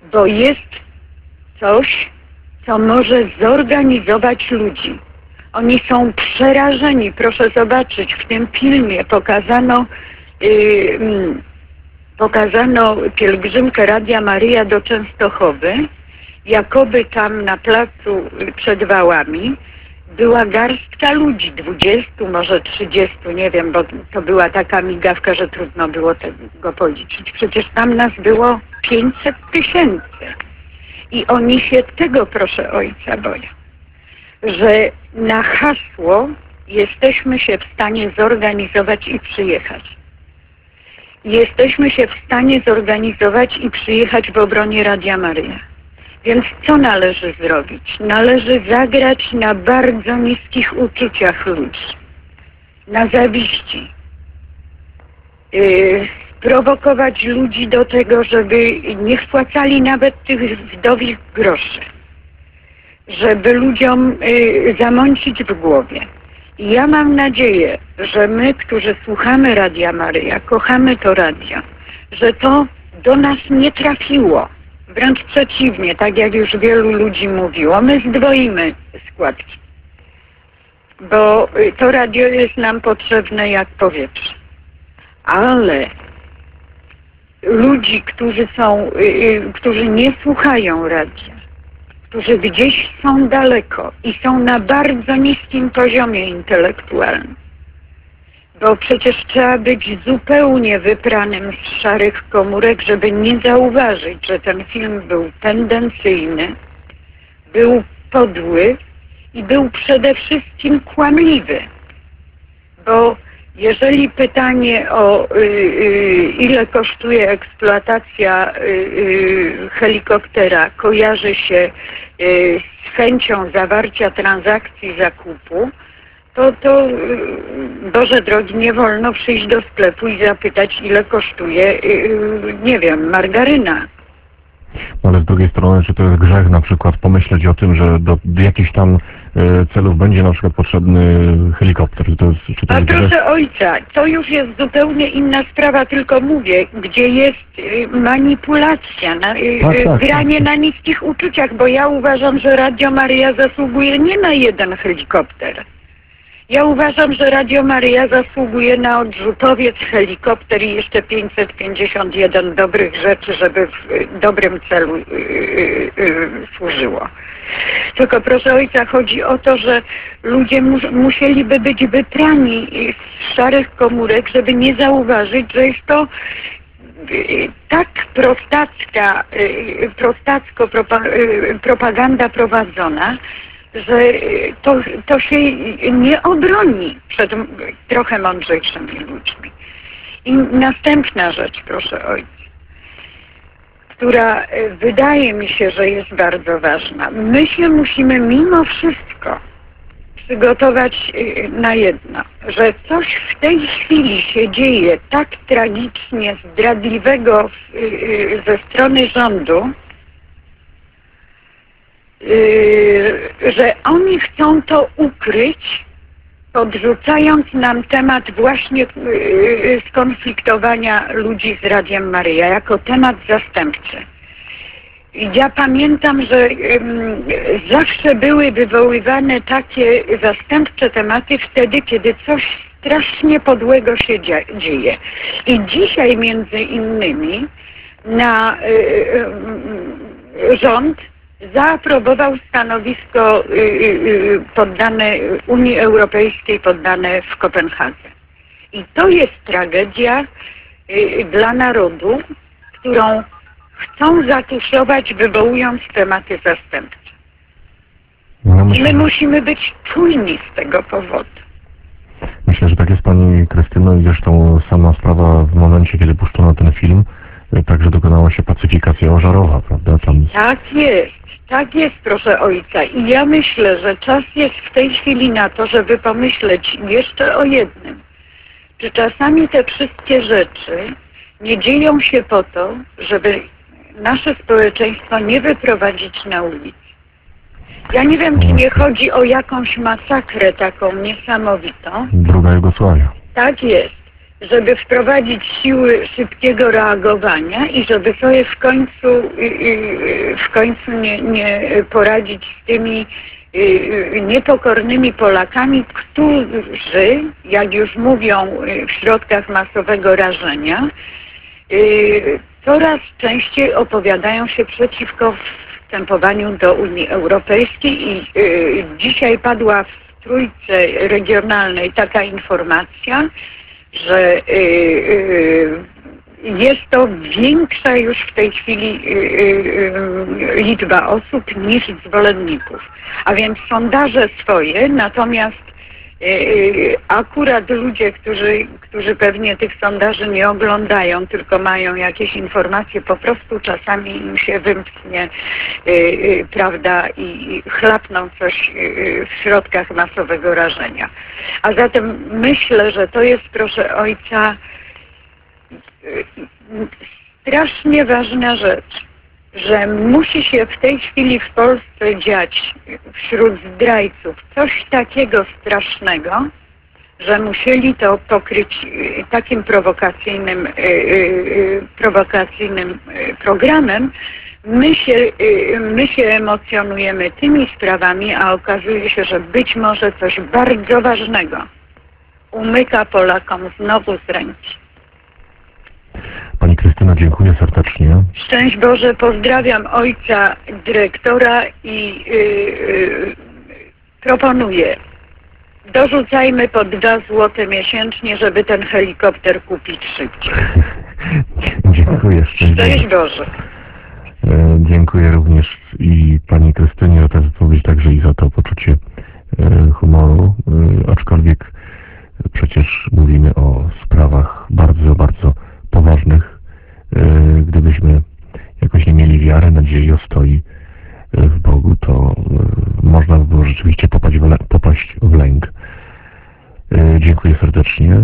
bo jest coś, co może zorganizować ludzi. Oni są przerażeni. Proszę zobaczyć, w tym filmie pokazano pielgrzymkę Radia Maryja do Częstochowy, jakoby tam na placu przed Wałami była garstka ludzi, 20, może 30, nie wiem, bo to była taka migawka, że trudno było tego policzyć. Przecież tam nas było 500 000. I oni się tego, proszę ojca, boją, że na hasło jesteśmy się w stanie zorganizować i przyjechać. Jesteśmy się w stanie zorganizować i przyjechać w obronie Radia Maryja. Więc co należy zrobić? Należy zagrać na bardzo niskich uczuciach ludzi, na zawiści, sprowokować ludzi do tego, żeby nie wpłacali nawet tych wdowich groszy, żeby ludziom zamącić w głowie. I ja mam nadzieję, że my, którzy słuchamy Radia Maryja, kochamy to radio, że to do nas nie trafiło. Wręcz przeciwnie, tak jak już wielu ludzi mówiło, my zdwoimy składki, bo to radio jest nam potrzebne jak powietrze. Ale ludzi, którzy nie słuchają radia, którzy gdzieś są daleko i są na bardzo niskim poziomie intelektualnym, bo przecież trzeba być zupełnie wypranym z szarych komórek, żeby nie zauważyć, że ten film był tendencyjny, był podły i był przede wszystkim kłamliwy. Bo jeżeli pytanie o ile kosztuje eksploatacja helikoptera kojarzy się z chęcią zawarcia transakcji zakupu, to Boże drogi, nie wolno przyjść do sklepu i zapytać, ile kosztuje, nie wiem, margaryna. Ale z drugiej strony, czy to jest grzech na przykład pomyśleć o tym, że do jakichś tam celów będzie na przykład potrzebny helikopter? Czy to jest proszę grzech? ojca, to już jest zupełnie inna sprawa, tylko mówię, gdzie jest manipulacja, granie na niskich uczuciach, bo ja uważam, że Radio Maryja zasługuje nie na jeden helikopter. Ja uważam, że Radio Maryja zasługuje na odrzutowiec, helikopter i jeszcze 551 dobrych rzeczy, żeby w dobrym celu służyło. Tylko proszę ojca, chodzi o to, że ludzie musieliby być wyprani z szarych komórek, żeby nie zauważyć, że jest to tak prostacko propaganda prowadzona, że to się nie obroni przed trochę mądrzejszymi ludźmi. I następna rzecz, proszę ojca, która wydaje mi się, że jest bardzo ważna. My się musimy mimo wszystko przygotować na jedno, że coś w tej chwili się dzieje tak tragicznie zdradliwego ze strony rządu, że oni chcą to ukryć, podrzucając nam temat właśnie skonfliktowania ludzi z Radiem Maryja jako temat zastępczy. Ja pamiętam, że zawsze były wywoływane takie zastępcze tematy wtedy, kiedy coś strasznie podłego się dzieje. I dzisiaj między innymi rząd zaaprobował stanowisko poddane Unii Europejskiej, poddane w Kopenhadze. I to jest tragedia dla narodu, którą chcą zatuszować, wywołując tematy zastępcze. I my musimy być czujni z tego powodu. Myślę, że tak jest pani Krystyno i zresztą sama sprawa w momencie, kiedy puszczono ten film, także dokonała się pacyfikacja ożarowa, prawda? Tak jest, proszę ojca. I ja myślę, że czas jest w tej chwili na to, żeby pomyśleć jeszcze o jednym. Czy czasami te wszystkie rzeczy nie dzieją się po to, żeby nasze społeczeństwo nie wyprowadzić na ulicę. Ja nie wiem, czy nie chodzi o jakąś masakrę taką niesamowitą. Druga Jugosławia. Tak jest. żeby wprowadzić siły szybkiego reagowania i żeby sobie w końcu nie poradzić z tymi niepokornymi Polakami, którzy, jak już mówią w środkach masowego rażenia, coraz częściej opowiadają się przeciwko wstępowaniu do Unii Europejskiej i dzisiaj padła w Trójce Regionalnej taka informacja, że jest to większa już w tej chwili liczba osób niż zwolenników. A więc sondaże swoje, natomiast akurat ludzie, którzy pewnie tych sondaży nie oglądają, tylko mają jakieś informacje, po prostu czasami im się wymknie, prawda, i chlapną coś w środkach masowego rażenia. A zatem myślę, że to jest, proszę ojca, strasznie ważna rzecz, że musi się w tej chwili w Polsce dziać wśród zdrajców coś takiego strasznego, że musieli to pokryć takim prowokacyjnym programem. My się emocjonujemy tymi sprawami, a okazuje się, że być może coś bardzo ważnego umyka Polakom znowu z ręki. Pani Krystyno, dziękuję serdecznie. Szczęść Boże, pozdrawiam ojca dyrektora i proponuję, dorzucajmy po 2 zł miesięcznie, żeby ten helikopter kupić szybciej. Dziękuję. Szczęść Boże. Dziękuję również i pani Krystynie za tę wypowiedź, także i za to poczucie humoru, aczkolwiek przecież mówimy o sprawach bardzo, bardzo poważnych. Gdybyśmy jakoś nie mieli wiary, nadziei, ostoi w Bogu, to można by było rzeczywiście popaść w lęk. Dziękuję serdecznie.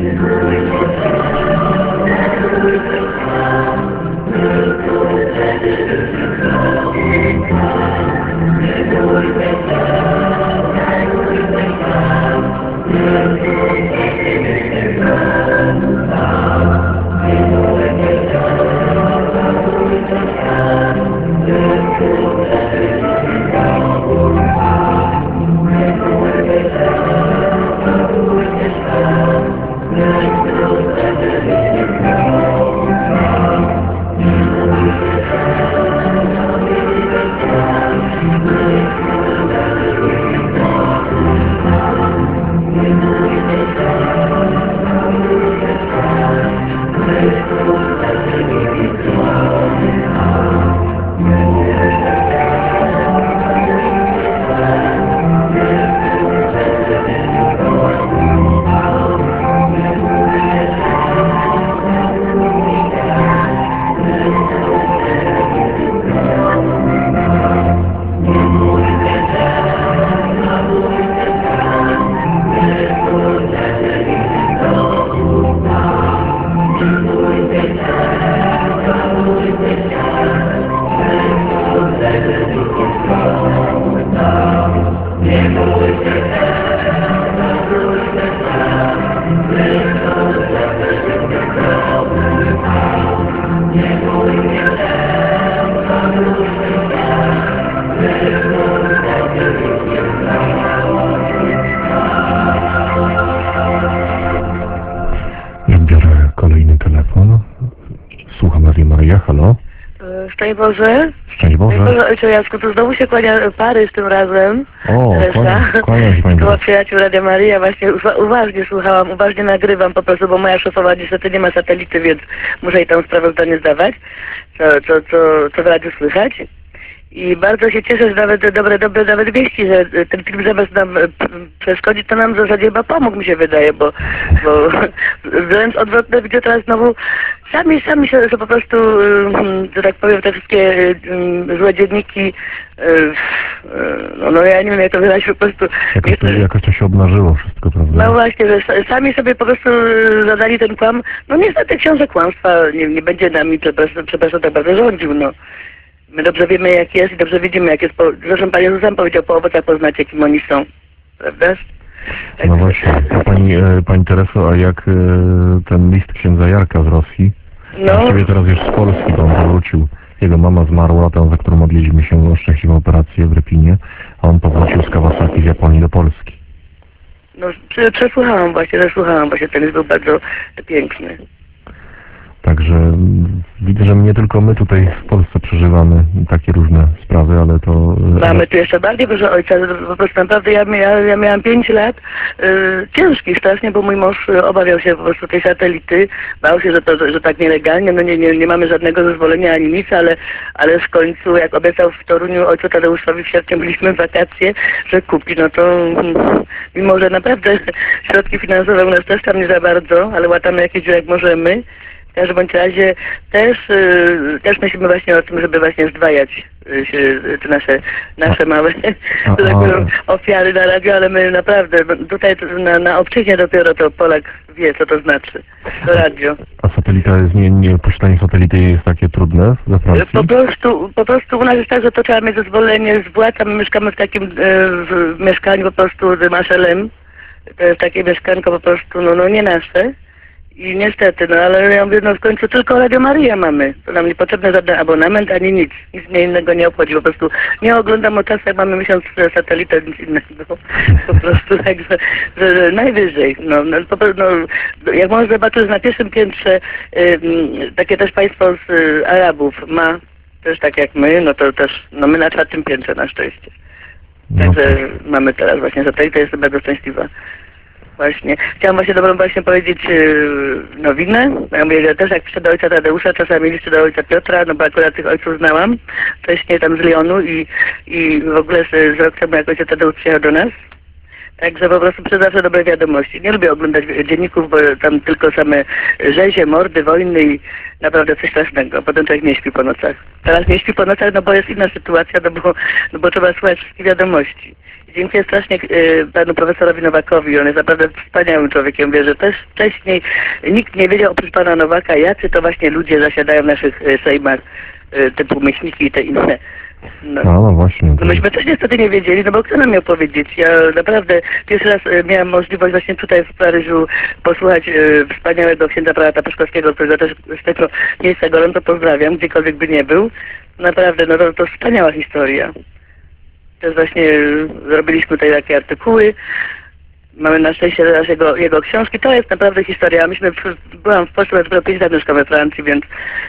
Biorę kolejny telefon. Słucham Radio Maryja, halo. Szczęść Boże. Szczęść Boże. Szczęść Boże, Ojcze Jacku, tu znowu się kłania Paryż tym razem. O, kłaniam się Pani. Była przyjaciół Radia Maryja, właśnie uważnie słuchałam, uważnie nagrywam po prostu, bo moja szefowa niestety nie ma satelity, więc muszę jej tam sprawozdanie zdawać, co w radiu słychać. I bardzo się cieszę, że nawet dobre nawet wieści, że ten film zamiast nam przeszkodzić, to nam w zasadzie chyba pomógł, mi się wydaje, bo wręcz odwrotne widzę teraz znowu, sami się po prostu, że tak powiem, te wszystkie złe dzienniki, no ja nie wiem jak to wyrazić, po prostu... Jakoś to się obnażyło wszystko, prawda? No właśnie, że sami sobie po prostu zadali ten kłam, no niestety książę kłamstwa nie będzie nami, przepraszam, tak bardzo rządził, no. My dobrze wiemy jak jest i dobrze widzimy jak jest, zresztą Pan Jezus sam powiedział, po owocach poznacie kim oni są, prawda? No właśnie. A pani Tereso, a jak ten list księdza Jarka z Rosji? No, Właściwie teraz już z Polski, bo on powrócił. Jego mama zmarła, tam za którą modliliśmy się o szczęśliwą operację w Rypinie, a on powrócił z Kawasaki z Japonii do Polski. no przesłuchałam właśnie, ten list był bardzo piękny. Także widzę, że nie tylko my tutaj w Polsce przeżywamy takie różne sprawy, ale to... Mamy tu jeszcze bardziej dużo ojca, po prostu naprawdę ja miałam 5 lat ciężkich strasznie, bo mój mąż obawiał się po prostu tej satelity, bał się, że tak nielegalnie, no nie mamy żadnego zezwolenia ani nic, ale w końcu jak obiecał w Toruniu ojcu Tadeuszowi w sierpniu byliśmy w wakacje, że kupi, no to mimo, że naprawdę środki finansowe u nas też tam nie za bardzo, ale łatamy jakieś dziury jak możemy. W każdym bądź razie też myślimy właśnie o tym, żeby właśnie zdwajać te nasze małe ofiary na radio, ale my naprawdę tutaj na obczyźnie dopiero to Polak wie, co to znaczy. To radio. A satelita jest, posiadanie satelity jest takie trudne we Francji? Po prostu u nas jest tak, że to trzeba mieć zezwolenie z władz, a my mieszkamy w takim w mieszkaniu po prostu z Machelem. To jest takie mieszkanko po prostu, no nie nasze. I niestety, no ale ja mówię, no w końcu tylko Radio Maryja mamy. To nam nie potrzebny żaden abonament, ani nic. Nic mnie innego nie obchodzi. Po prostu nie oglądam o czasach, jak mamy miesiąc satelitę, nic innego. Po prostu tak, że najwyżej. No, jak można zobaczyć na pierwszym piętrze, takie też państwo z Arabów ma, też tak jak my, no to też, no my na 4. piętrze na szczęście. Także mamy teraz właśnie satelitę, jestem bardzo szczęśliwa. Właśnie. Chciałam właśnie dobrą powiedzieć nowinę. Ja mówię, że też jak piszę do ojca Tadeusza, czasami liczę do ojca Piotra, no bo akurat tych ojców znałam. Wcześniej tam z Lyonu i w ogóle z rok temu jak ojciec Tadeusz przyjechał do nas. Także po prostu zawsze dobre wiadomości. Nie lubię oglądać dzienników, bo tam tylko same rzezie, mordy, wojny i naprawdę coś strasznego. Potem człowiek nie śpi po nocach. Teraz nie śpi po nocach, no bo jest inna sytuacja, no bo trzeba słuchać wszystkich wiadomości. Dziękuję strasznie panu profesorowi Nowakowi. On jest naprawdę wspaniałym człowiekiem. Wie, że też wcześniej nikt nie wiedział oprócz pana Nowaka, jacy to właśnie ludzie zasiadają w naszych sejmach, typu myślniki i te inne. No właśnie. No myśmy też niestety nie wiedzieli, no bo kto nam miał powiedzieć? Ja naprawdę pierwszy raz miałam możliwość właśnie tutaj w Paryżu posłuchać wspaniałego księdza prałata Peszkowskiego, którego też z tego miejsca gorąco pozdrawiam, gdziekolwiek by nie był. Naprawdę, no to wspaniała historia. Też właśnie zrobiliśmy tutaj takie artykuły. Mamy na szczęście teraz jego książki. To jest naprawdę historia. Byłam w Polsce, dopiero 5 lat mieszkam we Francji, więc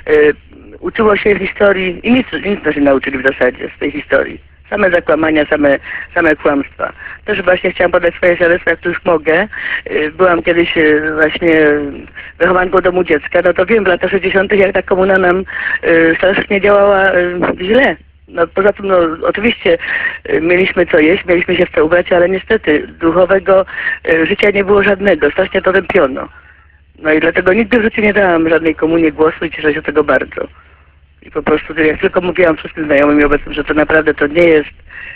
uczyło się historii i nic nas nie nauczyli w zasadzie z tej historii. Same zakłamania, same kłamstwa. Też właśnie chciałam podać swoje świadectwo, jak tu już mogę. Byłam kiedyś właśnie wychowanką domu dziecka. No to wiem w latach 60. jak ta komuna nam strasznie działała źle. No poza tym, no oczywiście mieliśmy co jeść, mieliśmy się w co ubrać, ale niestety duchowego życia nie było żadnego, strasznie to tępiono. No i dlatego nigdy w życiu nie dałam żadnej komunii głosu i cieszę się tego bardzo. I po prostu jak tylko mówiłam wszystkim znajomym i obecnym, że to naprawdę to nie jest,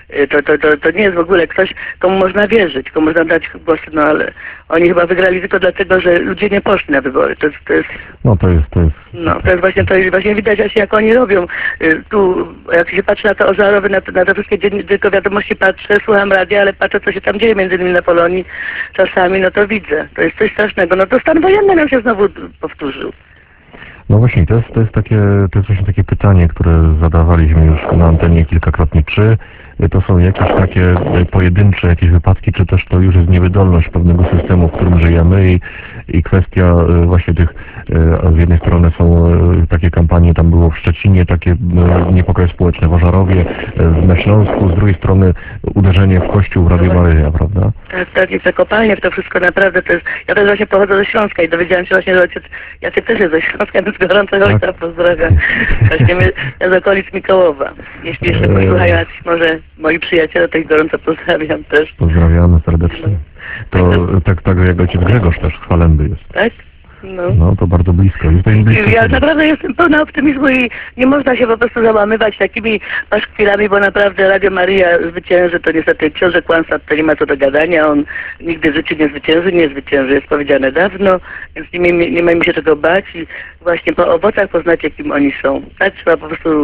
to nie jest w ogóle ktoś, komu można wierzyć, komu można dać głosy, no ale oni chyba wygrali tylko dlatego, że ludzie nie poszli na wybory. To jest... No to jest... No, to jest właśnie widać jak oni robią. Tu, jak się patrzy na to Ożarowy, na te wszystkie tylko wiadomości patrzę, słucham radia, ale patrzę, co się tam dzieje między innymi na Polonii czasami, no to widzę. To jest coś strasznego. No to stan wojenny nam się znowu powtórzył. No właśnie, to jest właśnie takie pytanie, które zadawaliśmy już na antenie kilkakrotnie. Czy to są jakieś takie pojedyncze jakieś wypadki, czy też to już jest niewydolność pewnego systemu, w którym żyjemy i kwestia właśnie tych, z jednej strony są takie kampanie, tam było w Szczecinie, takie niepokoje społeczne w Ożarowie, na Śląsku, z drugiej strony uderzenie w Kościół w Radio Maryja, prawda? Tak, jest zakopalnie w to wszystko, naprawdę to jest... Ja też właśnie pochodzę ze Śląska i dowiedziałam się właśnie, że ojciec Jacek też jest ze Śląska, więc gorąco ojca pozdrawiam. Właśnie ja z okolic Mikołowa. Jeśli jeszcze posłuchają jacyś może moi przyjaciele, to ich gorąco pozdrawiam też. Pozdrawiamy serdecznie. To tak jak ojciec Grzegorz też z Halendy jest. Tak? No to bardzo blisko. Ja naprawdę jestem pełna optymizmu i nie można się po prostu załamywać takimi paszkwilami, bo naprawdę Radio Maryja zwycięży, to niestety książę kłamstwa, to nie ma co do gadania, on nigdy w życiu nie zwycięży, jest powiedziane dawno, więc nie ma mi się czego bać i właśnie po owocach poznacie, kim oni są. Tak trzeba po prostu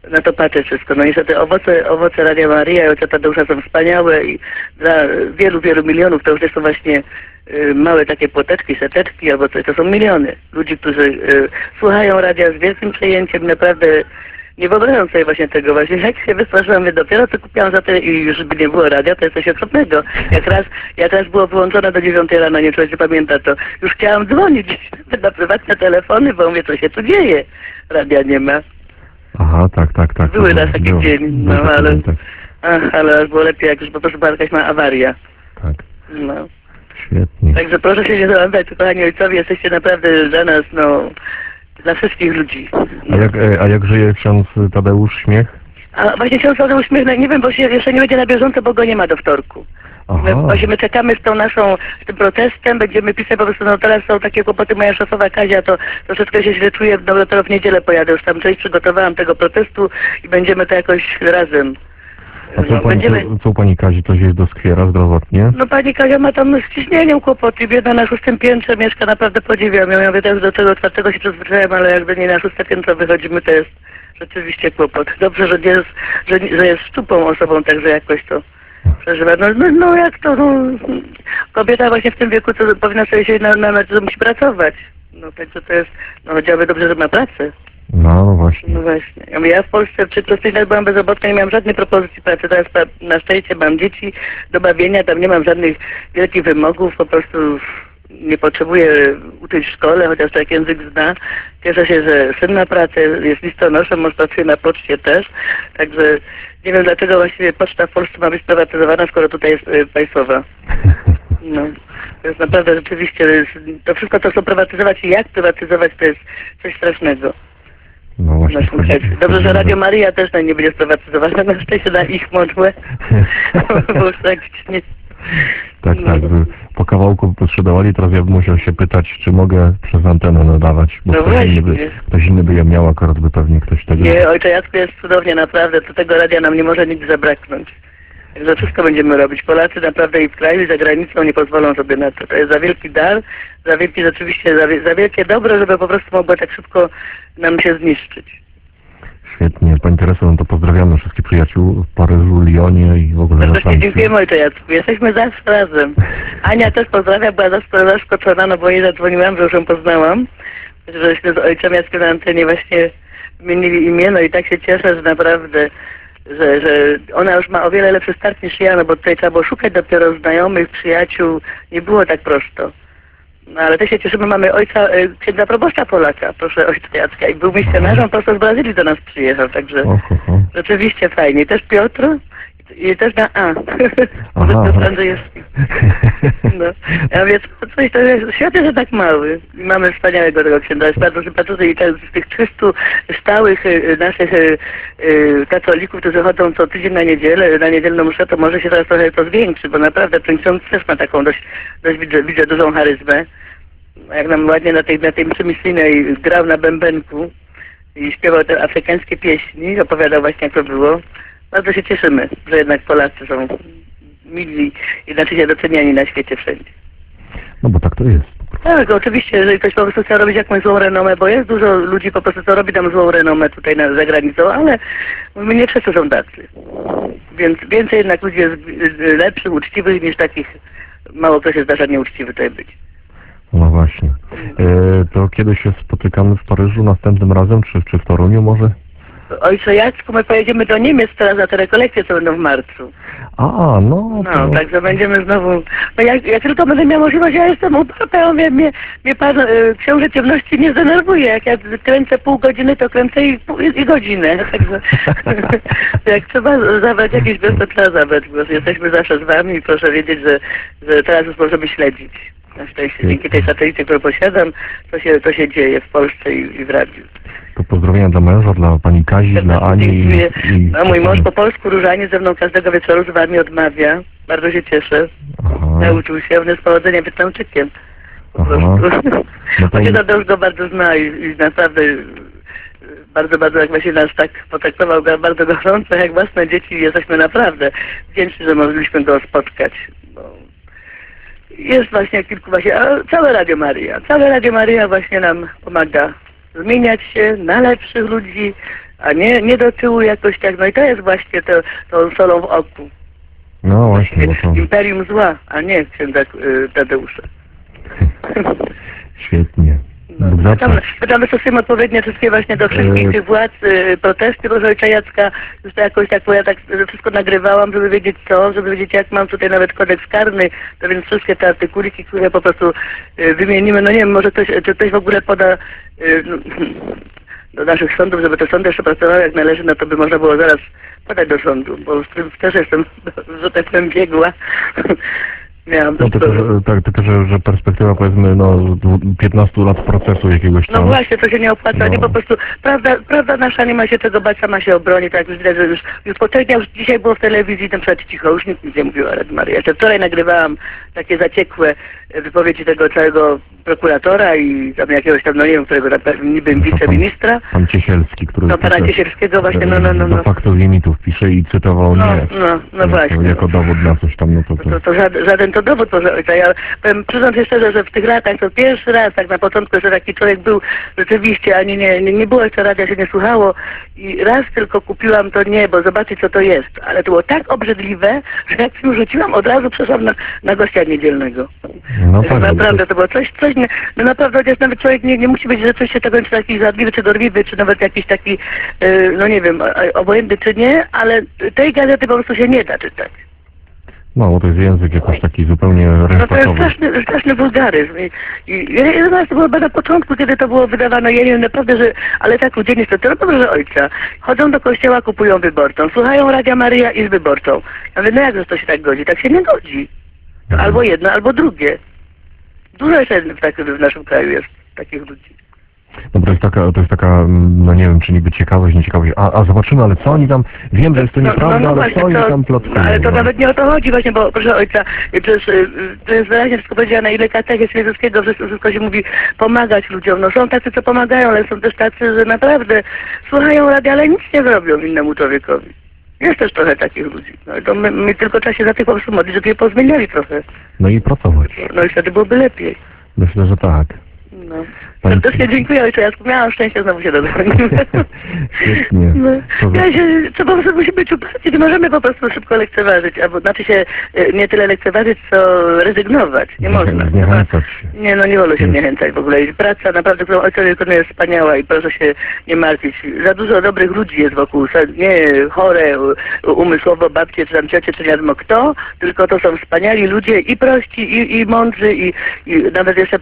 na to patrzę wszystko. No niestety owoce Radia Maryja i ojca Tadeusza są wspaniałe i dla wielu, wielu milionów to już są właśnie małe takie płoteczki, seteczki, albo coś, to są miliony ludzi, którzy słuchają radia z wielkim przejęciem, naprawdę nie wyobrażam sobie właśnie tego właśnie. Jak się wystraszyłam, dopiero co kupiłam za tyle i już by nie było radia, to jest coś okropnego. Jak raz było wyłączone do 9 rano, nie człowiek pamięta, to już chciałam dzwonić na prywatne telefony, bo mówię, co się tu dzieje. Radia nie ma. Aha, tak. Były raz taki dzień, no ale... ale aż było lepiej, jak już po prostu była jakaś ma awaria. Tak. No. Świetnie. Także proszę się nie załamać, kochani ojcowie, jesteście naprawdę dla nas, no, dla wszystkich ludzi. A jak żyje ksiądz Tadeusz Śmiech? A właśnie ksiądz Tadeusz Śmiech, no, nie wiem, bo się jeszcze nie będzie na bieżąco, bo go nie ma do wtorku. My czekamy z tym protestem, będziemy pisać, po prostu, no teraz są takie kłopoty, moja szefowa Kazia to troszeczkę się źle czuje, no dopiero w niedzielę pojadę, już tam część przygotowałam tego protestu i będziemy to jakoś razem. A co u pani Kazi, coś jest doskwiera zdrowotnie? No pani Kazia ma tam z ciśnieniem kłopoty, biedna na 6. piętrze mieszka, naprawdę podziwiam ją. Ja mówię, też do tego 4. się przyzwyczaiłem, ale jak do niej na 6. piętro wychodzimy, to jest rzeczywiście kłopot. Dobrze, że jest szczupłą osobą, także jakoś to przeżywa. No jak to, kobieta właśnie w tym wieku, to powinna sobie się to musi pracować. No także to jest, no chociażby dobrze, że ma pracę. No właśnie. No właśnie. Ja w Polsce przez 5 lat byłam bezrobotna, nie miałam żadnej propozycji pracy. Teraz na szczęście mam dzieci do bawienia, tam nie mam żadnych wielkich wymogów, po prostu nie potrzebuję uczyć w szkole, chociaż tak język zna. Cieszę się, że syn ma pracę, jest listonoszem, on pracuje na poczcie też. Także nie wiem, dlaczego właściwie poczta w Polsce ma być sprywatyzowana, skoro tutaj jest państwowa. No, to jest naprawdę rzeczywiście, to wszystko, co chcą prywatyzować i jak prywatyzować, to jest coś strasznego. No właśnie. Dobrze, że Radio Maryja też nie będzie sprywatyzowana, na szczęście na ich modłę. Bo już tak nie... Tak, po kawałku posprzedawali, teraz ja bym musiał się pytać, czy mogę przez antenę nadawać, bo ktoś inny by je miał, akurat by pewnie ktoś tego... Nie, ojcze Jacku, jest cudownie, naprawdę, to tego radia nam nie może nigdy zabraknąć. Także wszystko będziemy robić. Polacy naprawdę i w kraju, i za granicą nie pozwolą sobie na to. To jest za wielki dar, za wielki rzeczywiście, za wielkie dobro, żeby po prostu mogło tak szybko nam się zniszczyć. Świetnie. Pani Tereso, no to pozdrawiamy wszystkich przyjaciół w Paryżu, Lyonie i w ogóle na Francji. Dziękujemy, ojcze Jacku. Jesteśmy zawsze razem. Ania też pozdrawia, była zaskoczona, no bo jej zadzwoniłam, że już ją poznałam. Żeśmy z ojcem Jackiem na antenie właśnie wymienili imię, no i tak się cieszę, że naprawdę... Że ona już ma o wiele lepszy start niż ja, no bo tutaj trzeba było szukać dopiero znajomych, przyjaciół, nie było tak prosto. No ale też się cieszymy, mamy ojca, księdza proboszcza Polaka, proszę ojca Jacka, i był misjonarzem, prosto z Brazylii do nas przyjechał, także rzeczywiście fajnie. I też Piotr, i też na A. Piotr Andrzejewski. No. Ja mówię, coś to jest, świat jest tak mały. I mamy wspaniałego tego księdza, jest bardzo sympatyczny i z tych 300 stałych naszych katolików, którzy chodzą co tydzień na niedzielę, na niedzielną mszę, to może się teraz trochę to zwiększy, bo naprawdę ten ksiądz też ma taką dość widzę dużą charyzmę. Jak nam ładnie na tej mszy misyjnej grał na bębenku i śpiewał te afrykańskie pieśni, opowiadał właśnie jak to było. Bardzo się cieszymy, że jednak Polacy są mili i inaczej się doceniani na świecie wszędzie. No bo tak to jest. Tak, oczywiście, jeżeli ktoś po prostu chce robić jakąś złą renomę, bo jest dużo ludzi po prostu, co robi tam złą renomę tutaj za granicą, ale my nie wszyscy są tacy. Więc więcej jednak ludzi jest lepszych, uczciwych niż takich, mało kto się zdarza nieuczciwy tutaj być. No właśnie. To kiedy się spotykamy w Paryżu następnym razem, czy w Toruniu może? Ojcze Jacku, my pojedziemy do Niemiec teraz na te rekolekcje, co będą w marcu. No, także będziemy znowu... No jak tylko będę miała możliwość, ja jestem uparta, ja mówię, mnie pan książę ciemności nie zdenerwuje. Jak ja kręcę pół godziny, to kręcę i godzinę. Także jak trzeba zabrać jakiś głos, to trzeba zabrać głos. Jesteśmy zawsze z wami i proszę wiedzieć, że teraz już możemy śledzić. Na szczęście, dzięki tej satelicie, którą posiadam, to się dzieje w Polsce i w radiu. To pozdrowienia dla męża, dla pani Kazi, dla Ani. A mój mąż po polsku różanie ze mną każdego wieczoru z wami odmawia. Bardzo się cieszę. Nauczył się, on jest powodzeniem Wietnamczykiem. Po prostu. Ojciec Tadeusz go bardzo zna i naprawdę bardzo, jak właśnie nas tak potraktował go bardzo gorąco, jak własne dzieci. Jesteśmy naprawdę wdzięczni, że mogliśmy go spotkać. Jest właśnie całe Radio Maryja właśnie nam pomaga zmieniać się na lepszych ludzi, a nie do tyłu jakoś tak. No i to jest właśnie tą solą w oku. No właśnie, bo to Imperium zła, a nie księdza Tadeusza. świetnie. Bóg zapłać. Pytamy sobie odpowiednie wszystkie właśnie do wszystkich tych władz, protesty Boże Ojca Jacka, już to jakoś tak, bo ja tak wszystko nagrywałam, żeby wiedzieć co, żeby wiedzieć jak mam tutaj nawet kodeks karny, to więc wszystkie te artykuliki, które po prostu wymienimy, no nie wiem, może ktoś w ogóle poda do naszych sądów, żeby te sądy jeszcze pracowały jak należy, no to by można było zaraz podać do sądu, bo z tym też jestem, że tak powiem, biegła. Miałam No tylko, że perspektywa powiedzmy 15 lat procesu jakiegoś tam. No właśnie, to się nie opłaca, nie po prostu prawda nasza nie ma się czego bać, sama się obroni, tak już widać, że już po 3 dniach, już dzisiaj było w telewizji, na przykład cicho, już nikt nic nie mówił o Radii Maryja. Jeszcze wczoraj nagrywałam takie zaciekłe wypowiedzi tego całego prokuratora i tam jakiegoś tam, no nie wiem, którego tak niby wiceministra. Pan Ciesielski, który no pana Ciesielskiego właśnie, do faktów limitów pisze i cytował no właśnie. Jako dowód na coś tam, To żaden to dowód, Boże Ojca. Ja powiem, przyznam się szczerze, że w tych latach to pierwszy raz, tak na początku, że taki człowiek był rzeczywiście, ani nie było jeszcze radia, się nie słuchało i raz tylko kupiłam to niebo, zobaczyć co to jest, ale to było tak obrzydliwe, że jak film rzuciłam, od razu przeszłam na gościa niedzielnego. No tak, naprawdę to było coś no naprawdę, chociaż nawet człowiek nie musi być rzeczywiście tego, czy taki zadliwy, czy dorwiwy, czy nawet jakiś taki, no nie wiem, obojętny czy nie, ale tej gazety po prostu się nie da czytać. No, bo to jest język jakoś taki zupełnie rynsztokowy. No to jest straszny wulgaryzm. I jeden raz to było na początku, kiedy to było wydawane, ja nie wiem naprawdę, ale tak ludzie niestety, no Boże Ojca, chodzą do kościoła, kupują wyborcą, słuchają Radia Maryja i z wyborczą. Ja mówię, no jak to się tak godzi? Tak się nie godzi. To albo jedno, albo drugie. Dużo jeszcze w naszym kraju jest takich ludzi. No to jest taka, no nie wiem, czy niby ciekawość, nieciekawość, a zobaczymy, ale co oni tam, wiem, że jest to nieprawda, ale właśnie, co oni tam plotkują. Ale to nawet nie o to chodzi właśnie, bo proszę Ojca, przecież to jest wyraźnie wszystko powiedziane, ile katechizmu jezuskiego, wszystko się mówi, pomagać ludziom. No są tacy, co pomagają, ale są też tacy, że naprawdę słuchają radia, ale nic nie zrobią innemu człowiekowi. Jest też trochę takich ludzi. No to my tylko trzeba się za tych po prostu modlić, żeby je pozmieniali trochę. No i pracować. No i wtedy byłoby lepiej. Myślę, że tak. No. Serdecznie dziękuję Ojcze Jacku. Miałam szczęście, znowu się dodzwoniłem. Świetnie. No. Po prostu musimy być uparci, nie możemy po prostu szybko lekceważyć, albo znaczy się nie tyle lekceważyć, co rezygnować. Nie można. Zniechęcać się. Nie wolno się zniechęcać w ogóle. I praca naprawdę, którą Ojciec wykonuje, jest wspaniała i proszę się nie martwić. Za dużo dobrych ludzi jest wokół, nie chore umysłowo babcie, czy tam ciocie, czy nie wiadomo kto, tylko to są wspaniali ludzie i prości, i mądrzy, i nawet jeszcze...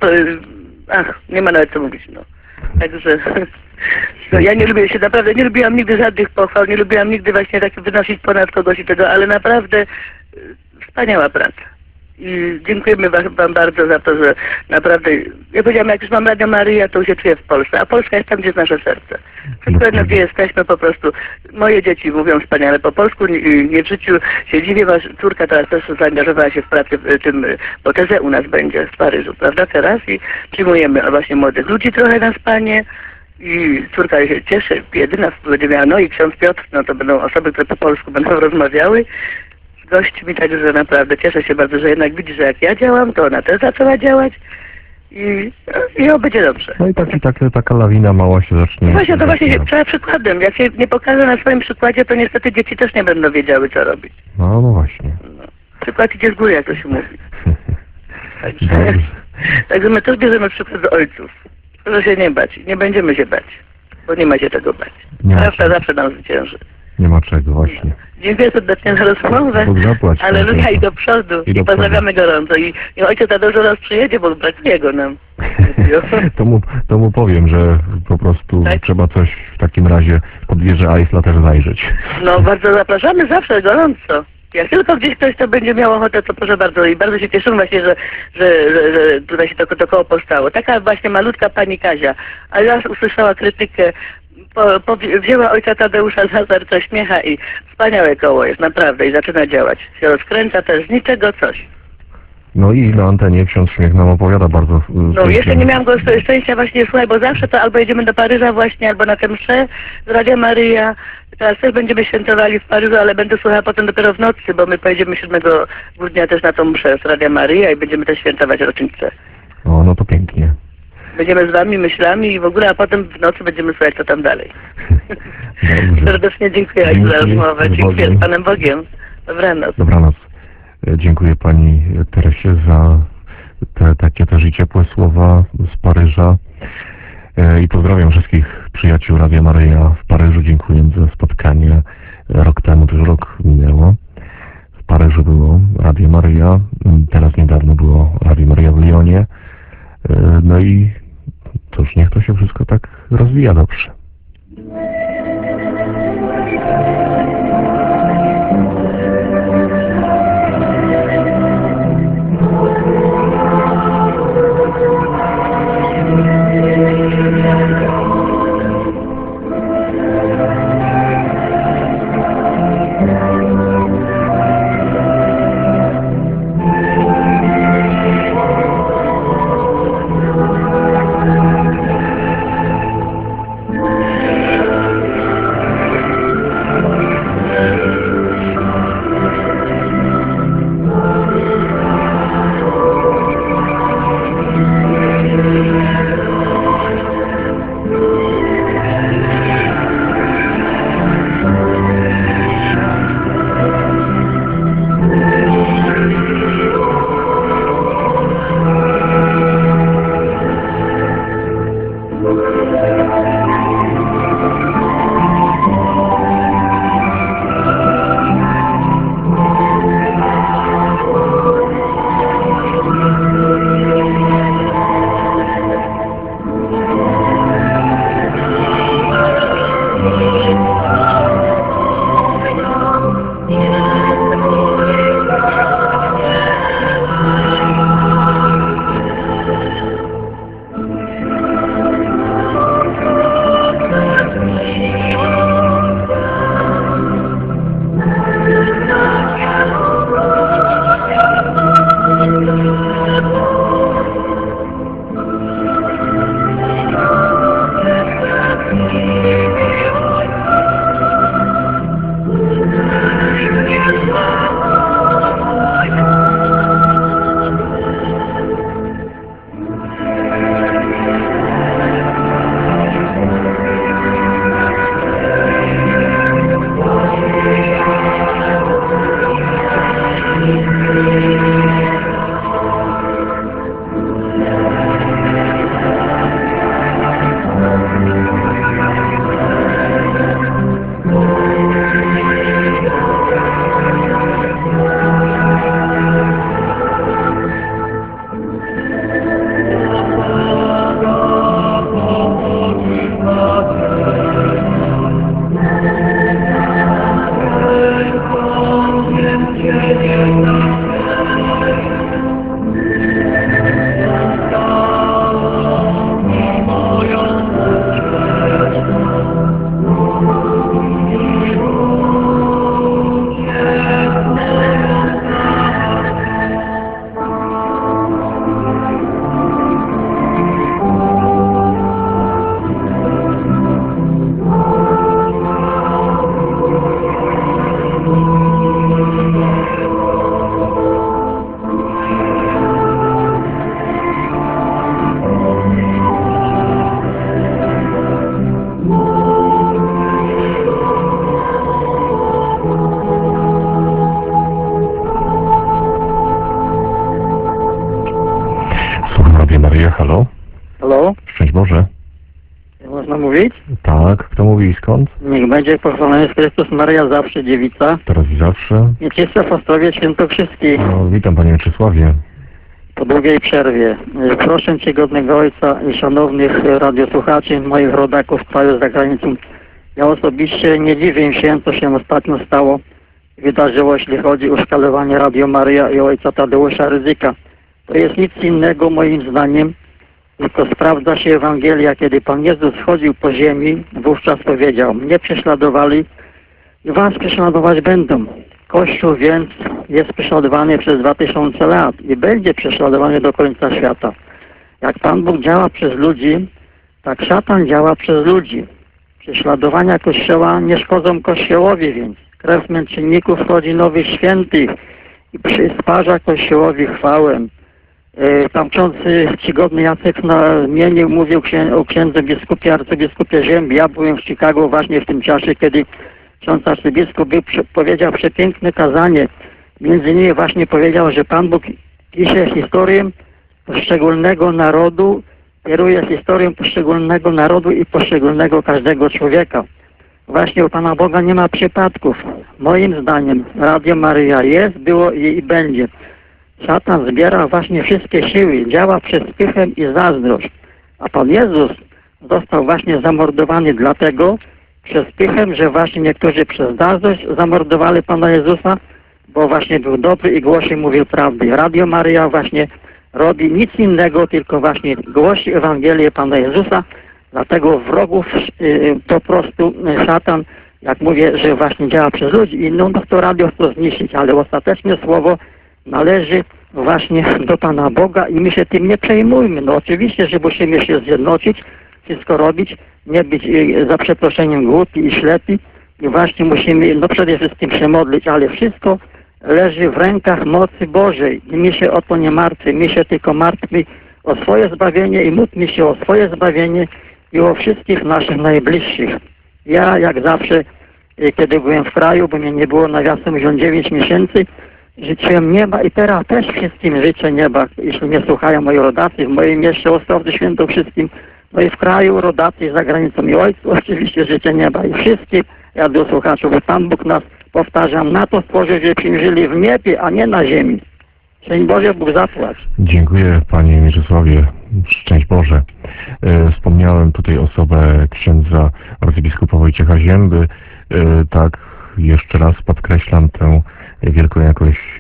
nie ma nawet co mówić, no. Także no, ja nie lubię się, naprawdę nie lubiłam nigdy żadnych pochwał, nie lubiłam nigdy właśnie tak wynosić ponad kogoś i tego, ale naprawdę wspaniała praca. I dziękujemy wam bardzo za to, że naprawdę, ja powiedziałam, jak już mam Radio Maryja, to się czuję w Polsce, a Polska jest tam, gdzie jest nasze serce. Wszystko jedno, gdzie jesteśmy, po prostu, moje dzieci mówią wspaniale po polsku, nie w życiu się dziwię, córka teraz też zaangażowała się w pracę w tym, bo tezę u nas będzie w Paryżu, prawda, teraz i przyjmujemy właśnie młodych ludzi trochę na spanie. I córka się cieszy, jedyna będzie miała, no i ksiądz Piotr, no to będą osoby, które po polsku będą rozmawiały z gośćmi, także naprawdę cieszę się bardzo, że jednak widzi, że jak ja działam, to ona też zaczęła działać i będzie dobrze. No i taka lawina mała się zacznie. Właśnie, to właśnie trzeba przykładem. Jak się nie pokaże na swoim przykładzie, to niestety dzieci też nie będą wiedziały, co robić. No właśnie. No. Przykład idzie z góry, jak to się mówi. Także my też bierzemy przykład z ojców. Proszę się nie bać. Nie będziemy się bać. Bo nie ma się czego bać. Prawda zawsze nam zwycięży. Nie ma czego, właśnie. Dziękuję serdecznie za rozmowę. Bóg zapłać. Aleluja i do przodu. I pozdrawiamy gorąco. I ojciec Tadeusz do nas przyjedzie, bo brakuje go nam. to mu powiem, że po prostu trzeba coś w takim razie pod wieżę Eiffla też zajrzeć. No bardzo zapraszamy zawsze gorąco. Jak tylko gdzieś ktoś to będzie miał ochotę, to proszę bardzo. I bardzo się cieszymy właśnie, że tutaj się to koło powstało. Taka właśnie malutka pani Kazia. A raz usłyszała krytykę, wzięła ojca Tadeusza za serce, śmiecha i wspaniałe koło jest, naprawdę. I zaczyna działać. Się rozkręca też z niczego coś. No i na antenie ksiądz Śmiech nam opowiada bardzo... No jeszcze nie miałam go szczęścia właśnie słuchaj, bo zawsze to albo jedziemy do Paryża właśnie, albo na tę mszę z Radia Maryja. Teraz też będziemy świętowali w Paryżu, ale będę słuchała potem dopiero w nocy, bo my pojedziemy 7 grudnia też na tą mszę z Radia Maryja i będziemy też świętować rocznicę. O, no to pięknie. Będziemy z wami myślami i w ogóle, a potem w nocy będziemy słuchać, co tam dalej. Dobrze. Serdecznie dziękuję za Dzięki, rozmowę. z Dziękuję Bogiem. z Panem Bogiem. Dobranoc. Dobranoc. Dziękuję pani Teresie za te takie też i ciepłe słowa z Paryża. I pozdrawiam wszystkich przyjaciół Radia Maryja w Paryżu. Dziękuję za spotkanie. Rok temu, to już rok minęło. W Paryżu było Radio Maryja. Teraz niedawno było Radio Maryja w Lyonie. No i cóż, niech to się wszystko tak rozwija dobrze. Halo? Halo? Szczęść Boże. Można mówić? Tak, kto mówi i skąd? Niech będzie pochwalony jest Chrystus Maria, zawsze dziewica. Teraz i zawsze. Mieczysław Ostrowiec Świętokrzyski. No, witam Panie Mieczysławie. Po długiej przerwie. Proszę Cię, godnego Ojca i szanownych radiosłuchaczy, moich rodaków w kraju, za granicą. Ja osobiście nie dziwię się, co się ostatnio stało. Wydarzyło, jeśli chodzi o szkalowanie Radio Maryja i Ojca Tadeusza Rydzyka. To jest nic innego moim zdaniem, tylko sprawdza się Ewangelia, kiedy Pan Jezus chodził po ziemi, wówczas powiedział: mnie prześladowali i was prześladować będą. Kościół więc jest prześladowany przez 2000 lat i będzie prześladowany do końca świata. Jak Pan Bóg działa przez ludzi, tak szatan działa przez ludzi. Prześladowania Kościoła nie szkodzą Kościołowi, więc krew męczenników rodzi nowych świętych i przysparza Kościołowi chwałę. Tam ksiądz czcigodny Jacek zmienił, mówił o księdze biskupie, arcybiskupie Ziębi. Ja byłem w Chicago właśnie w tym czasie, kiedy ksiądz arcybiskup powiedział przepiękne kazanie. Między innymi właśnie powiedział, że Pan Bóg pisze historię poszczególnego narodu, kieruje historią poszczególnego narodu i poszczególnego każdego człowieka. Właśnie u Pana Boga nie ma przypadków. Moim zdaniem Radio Maryja jest, było i będzie. Szatan zbiera właśnie wszystkie siły, działa przez pychę i zazdrość. A Pan Jezus został właśnie zamordowany dlatego, przez pychę, że właśnie niektórzy przez zazdrość zamordowali Pana Jezusa, bo właśnie był dobry i głosi mówił prawdę. Radio Maryja właśnie robi nic innego, tylko właśnie głosi Ewangelię Pana Jezusa, dlatego wrogów po prostu szatan, jak mówię, że właśnie działa przez ludzi i no to radio chce zniszczyć, ale ostatecznie słowo należy właśnie do Pana Boga i my się tym nie przejmujmy. No oczywiście, że musimy się zjednoczyć, wszystko robić, nie być za przeproszeniem głupi i ślepi i właśnie musimy no przede wszystkim się modlić, ale wszystko leży w rękach mocy Bożej i my się o to nie martwy, my się tylko martwmy o swoje zbawienie i módlmy się o swoje zbawienie i o wszystkich naszych najbliższych. Ja jak zawsze, kiedy byłem w kraju, bo mnie nie było nawiasem wziąć 9 miesięcy, życzyłem nieba i teraz też wszystkim życzę nieba, jeśli mnie słuchają moi rodacy, w moim mieście Ostrowcu Świętokrzyskim, no i w kraju, rodacy za granicą i ojcu oczywiście życzę nieba i wszystkich radiosłuchaczów, bo Pan Bóg nas, powtarzam, na to stworzył, żebyśmy żyli w niebie, a nie na ziemi. Szczęść Boże, Bóg zapłać. Dziękuję Panie Mieczysławie. Szczęść Boże. Wspomniałem tutaj osobę księdza arcybiskupa Wojciecha Zięby. Tak, jeszcze raz podkreślam tę wielką jakość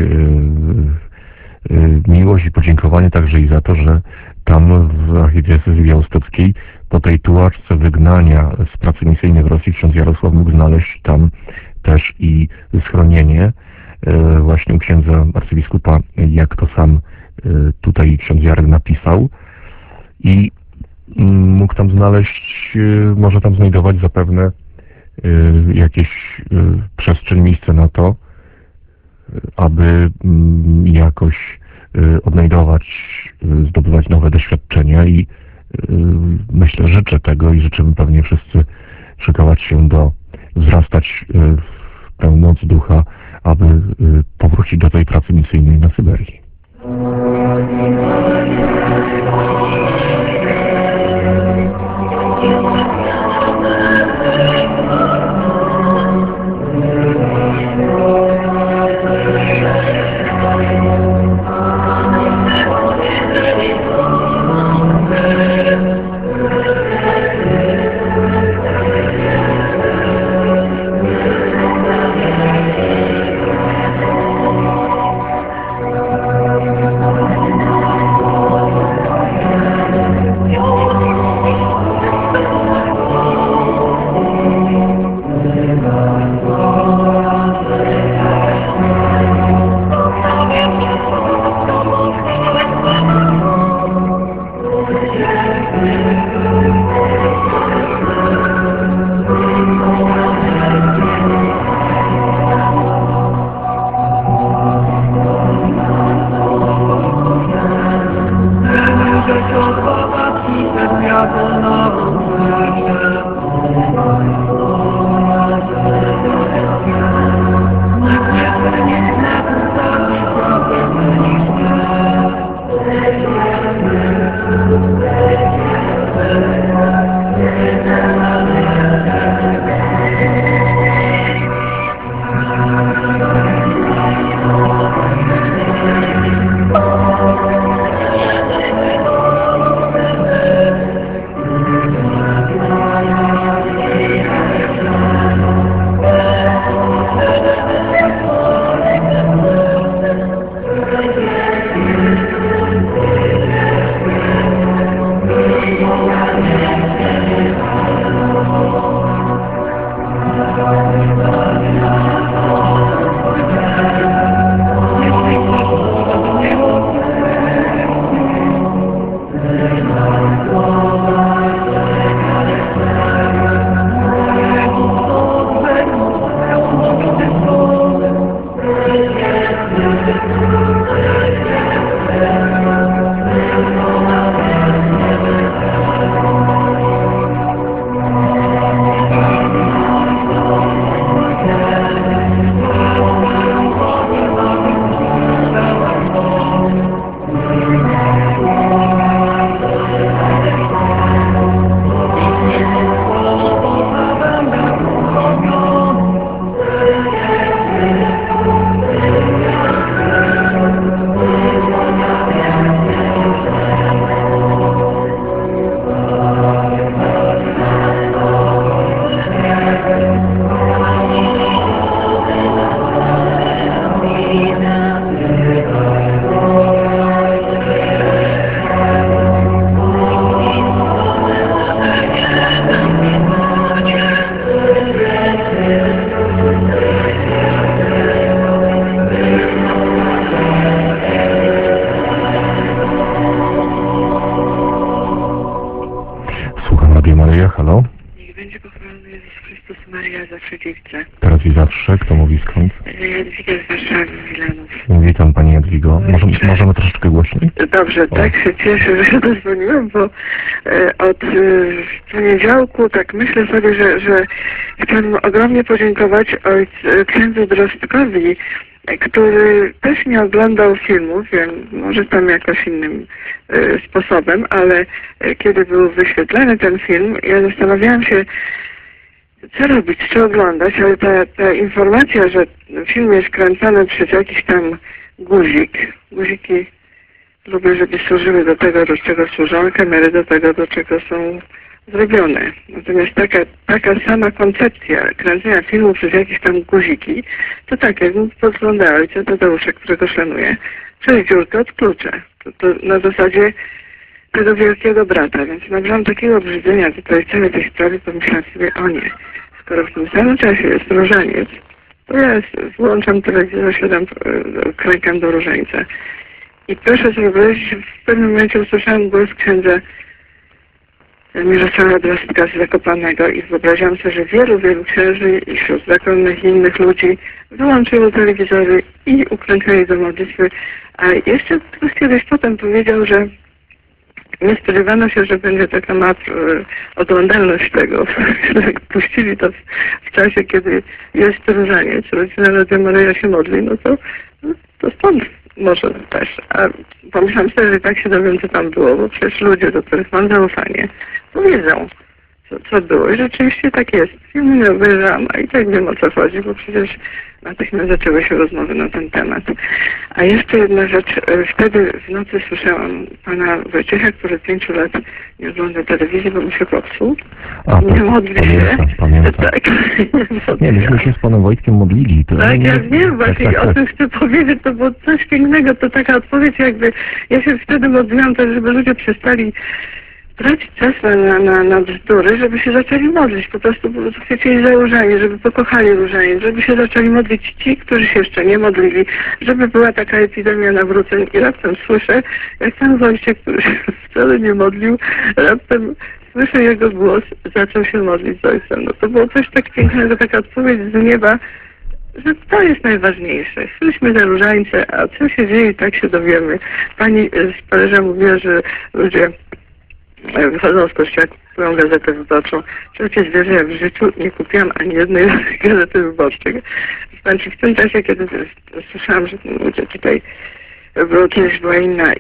miłość i podziękowanie także i za to, że tam w archidiecezji białostockiej po tej tułaczce wygnania z pracy misyjnej w Rosji ksiądz Jarosław mógł znaleźć tam też i schronienie właśnie u księdza arcybiskupa, jak to sam tutaj ksiądz Jarek napisał i mógł tam znaleźć, może tam znajdować zapewne jakieś przestrzeń, miejsce na to, aby jakoś odnajdować, zdobywać nowe doświadczenia i myślę, życzę tego i życzymy pewnie wszyscy szykować się wzrastać w tę moc ducha, aby powrócić do tej pracy misyjnej na Syberii. teraz i zawsze. Kto mówi skąd? Jadwiga z Warszawy, Wilanów. Witam Pani Jadwigo. Możemy troszeczkę głośniej? Dobrze, tak się cieszę, że zadzwoniłam, bo od poniedziałku tak myślę sobie, że chciałabym ogromnie podziękować księdzu Drostkowi, który też nie oglądał filmów, wiem, może tam jakoś innym sposobem, ale kiedy był wyświetlany ten film, ja zastanawiałam się, co robić, co oglądać, ale ta informacja, że film jest kręcony przez jakiś tam guziki lubię, żeby służyły do tego, do czego służą, kamery do tego, do czego są zrobione. Natomiast taka sama koncepcja kręcenia filmu przez jakieś tam guziki, to tak, jakbym podglądała ojca Tadeusza, którego szanuję, przez dziurkę od klucza. To na zasadzie tego wielkiego brata, więc nabrałam takiego obrzydzenia tutaj w całej tej sprawie, pomyślałam sobie, o nie, skoro w tym samym czasie jest różaniec, to ja włączam telewizor, siadam, klękam do różańca. I proszę sobie wyobrazić, w pewnym momencie usłyszałam głos księdza Mirosława Drostka z Zakopanego i wyobraziłam sobie, że wielu księży i sióstr zakonnych i innych ludzi wyłączyło telewizory i uklęknęli do modlitwy, a jeszcze ktoś kiedyś potem powiedział, że nie spodziewano się, że będzie taka oglądalność tego. Jak puścili to w czasie, kiedy jest różaniec, rodzina Radia Maryja się modli, no to stąd może też. A pomyślałam sobie, że tak się dowiem, co tam było, bo przecież ludzie, do których mam zaufanie, powiedzą, co było. I rzeczywiście tak jest. Filmu nie obejrzałam, a i tak wiem, o co chodzi, bo przecież natychmiast zaczęły się rozmowy na ten temat. A jeszcze jedna rzecz. Wtedy w nocy słyszałam pana Wojciecha, który 5 lat nie ogląda telewizji, bo mu się popsuł. Nie modli się. Pamiętam. Tak. Nie, myśmy się z panem Wojtkiem modlili. To tak, ja wiem właśnie, tak. O tym chcę powiedzieć, to było coś pięknego, to taka odpowiedź jakby, ja się wtedy modliłam tak, żeby ludzie przestali tracić czas na bzdury, żeby się zaczęli modlić, po prostu chwycili za różaniec, żeby pokochali różaniec, żeby się zaczęli modlić ci, którzy się jeszcze nie modlili, żeby była taka epidemia nawróceń i raptem słyszę, jak pan Wojciech, który się wcale nie modlił, raptem słyszę jego głos, zaczął się modlić z ojcem. No to było coś tak pięknego, taka odpowiedź z nieba, że to jest najważniejsze. Chwyćmy za różańce, a co się dzieje, tak się dowiemy. Pani z Paryża mówiła, że ludzie wychodzą z kościoła, kupują gazetę wyborczą. Czy ojciec wie, że ja w życiu nie kupiłam ani jednej gazety wyborczej. Znaczy w tym czasie, kiedy słyszałam, że ludzie tutaj, kiedyś była inna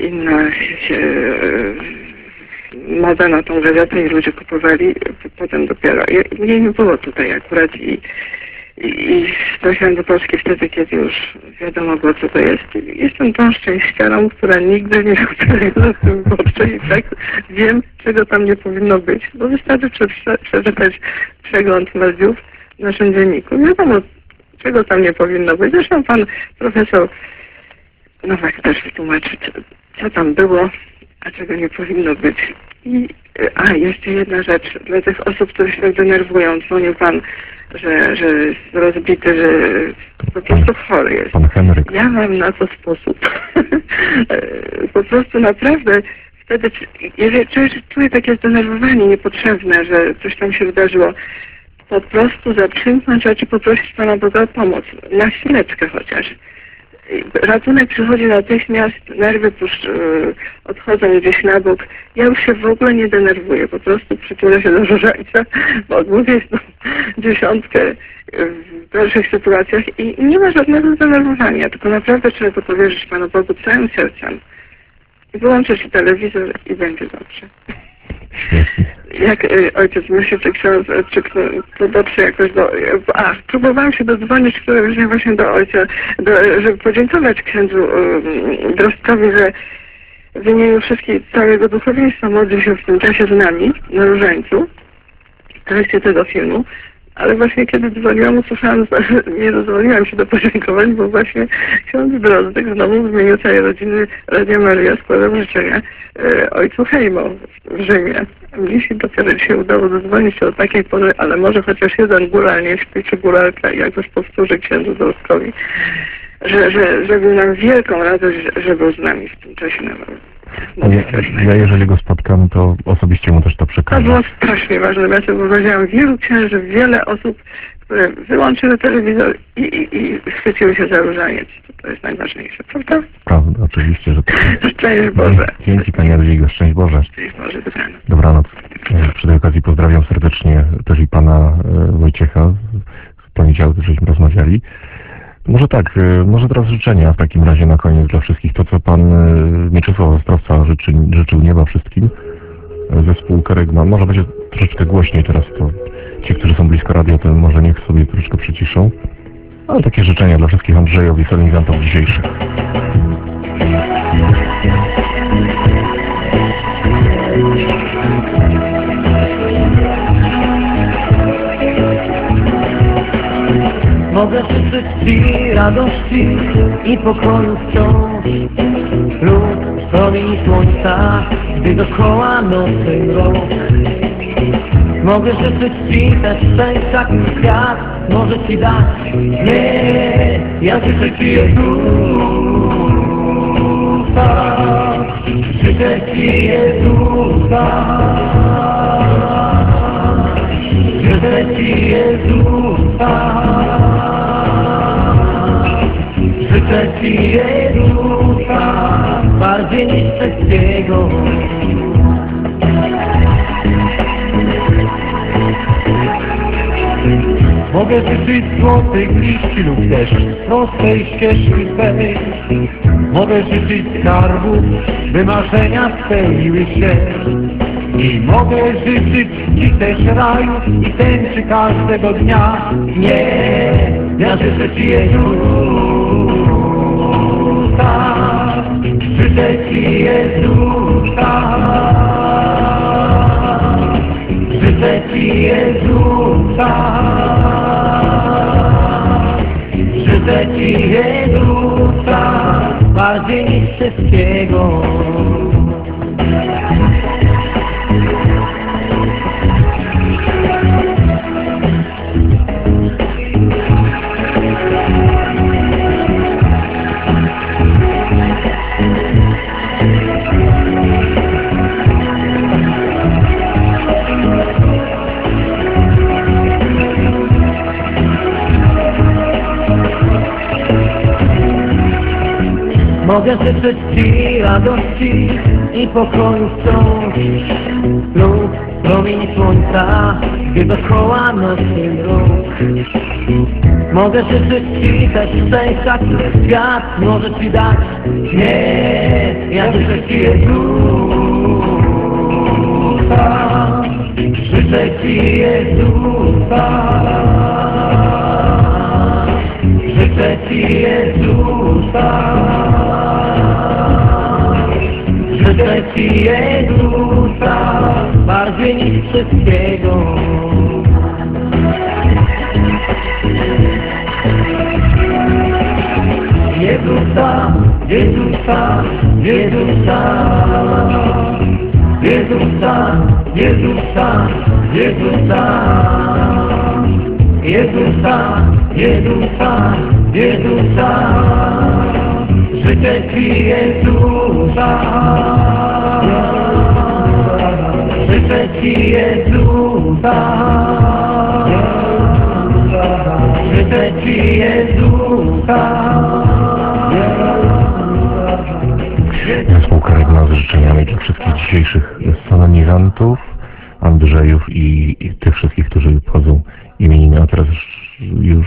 moda na tą gazetę i ludzie kupowali, potem dopiero. Mnie nie było tutaj akurat i trafiłam do Polski wtedy, kiedy już wiadomo było, co to jest. Jestem tą szczęściarą, która nigdy nie kupiła gazety wyborczej i tak wiem, czego tam nie powinno być. Bo wystarczy przeczytać przegląd mediów w naszym dzienniku. Wiadomo, czego tam nie powinno być. Zresztą pan profesor Nowak też wytłumaczy, co tam było, a czego nie powinno być. Jeszcze jedna rzecz. Dla tych osób, które się tak denerwują, dzwonił pan, że jest rozbity, że po prostu chory jest. Pan Henryk. Ja mam na to sposób. Po prostu naprawdę wtedy, jeżeli czuję takie zdenerwowanie niepotrzebne, że coś tam się wydarzyło, po prostu zaprzymknąć oczy, poprosić Pana Boga o pomoc. Na chwileczkę chociaż. Ratunek przychodzi natychmiast, nerwy odchodzą gdzieś na bok. Ja już się w ogóle nie denerwuję, po prostu przytulę się do różańca, bo odmówię dziesiątkę w gorszych sytuacjach i nie ma żadnego zdenerwowania, tylko naprawdę trzeba to powierzyć Panu Bogu całym sercem. Wyłączyć telewizor i będzie dobrze. Jak ojciec myśli, czy to dotrze jakoś do... próbowałam się dodzwonić któregoś właśnie do ojca, żeby podziękować księdzu Drostkowi, że w imieniu całego duchowieństwa modli się w tym czasie z nami na różańcu w trakcie tego filmu. Ale właśnie kiedy dzwoniłam, usłyszałam, nie dozwoliłam się do podziękowań, bo właśnie ksiądz Drozdek znowu w imieniu całej rodziny Radia Maryja składał życzenia ojcu Hejmo w Rzymie. Mnie się dopiero dzisiaj udało dodzwonić się o takiej porze, ale może chociaż jeden góral nie śpi, czy góralka jakoś powtórzy księdzu Drostkowi, że zrobił nam wielką radość, że był z nami w tym czasie na Ja jeżeli go spotkam, to osobiście mu też to To przekażę. było strasznie ważne, dlatego bo widziałam wielu księży, wiele osób, które wyłączyły telewizor i chwyciły się za różaniec. To jest najważniejsze, prawda? Prawda, oczywiście, że tak. Szczęść Boże. Dzięki Pani Jadwigo, szczęść Boże. Szczęść Boże, dobranoc. Dobranoc. Przy tej okazji pozdrawiam serdecznie też i Pana Wojciecha. W poniedziałek żeśmy rozmawiali. Może tak, może teraz życzenia w takim razie na koniec dla wszystkich. To, co Pan Mieczysław Ostrowca życzył nieba wszystkim. Zespół Kerygma. Może będzie troszeczkę głośniej teraz, to ci, którzy są blisko radia, to może niech sobie troszeczkę przyciszą. Ale takie życzenia dla wszystkich Andrzejów i solenizantów dzisiejszych. Mogę życzyć Ci radości i pokoju wciąż lub promieni słońca, gdy dookoła nocy mrok. Mogę życzyć Ci też szczęścia, który świat może Ci dać. Nie, ja życzę Ci Jezusa, życzę Ci Jezusa, życzę Ci Jezusa, życzę Ci Jezusa, bardziej niż wszystkiego. Mogę życzyć złotych liści lub też prostej ścieżki swej. Mogę życzyć skarbów, by marzenia spełniły się. I mogę życzyć Ci też raju i tęczy każdego dnia. Nie, ja życzę Ci Jezusa, życzę Ci Jezusa, życzę Ci Jezusa, życzę Ci Jezusa, bardziej niż wszystkiego. Mogę życzyć Ci radości i pokoju wciąż lub promieni słońca, gdy dookoła nocy mrok. Mogę życzyć Ci też szczęścia, które świat może Ci dać. Nie, ja życzę Ci Jezusa, życzę Ci Jezusa, życzę Ci Jezusa, życzę Ci Jezusa, bardziej niż wszystkiego. Jezusa, Jezusa, Jezusa, Jezusa, Jezusa, Jezusa, Jezusa, Jezusa, Jezusa, życzę Ci Jezusa, życzę Ci Jezusa, życzę Ci Jezusa. Zespół Kerygma z życzeniami dla wszystkich dzisiejszych solenizantów, Andrzejów i tych wszystkich, którzy obchodzą imieniny, a teraz już